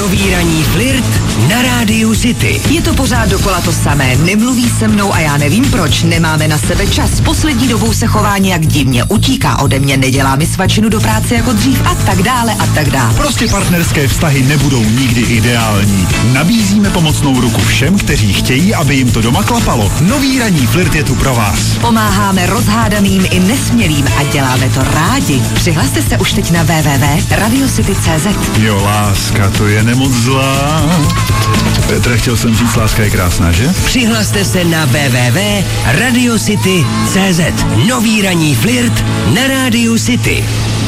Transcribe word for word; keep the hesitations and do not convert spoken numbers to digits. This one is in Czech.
Nový ranní flirt na Rádiu City. Je to pořád dokola to samé, nemluví se mnou a já nevím proč, nemáme na sebe čas. Poslední dobou se chová nějak divně, utíká ode mě, nedělá mi svačinu do práce jako dřív a tak dále a tak dále. Prostě partnerské vztahy nebudou nikdy ideální. Nabízíme pomocnou ruku všem, kteří chtějí, aby jim to doma klapalo. Nový ranní flirt je tu pro vás. Pomáháme rozhádaným i nesmělým a děláme to rádi. Přihlaste se už teď na w w w tečka radio city tečka c z. Jo, láska, to je nemoc zlá. Petra, chtěl jsem říct, láska je krásná, že? Přihlaste se na w w w tečka radio city tečka c z. Nový ranní flirt na Rádiu City.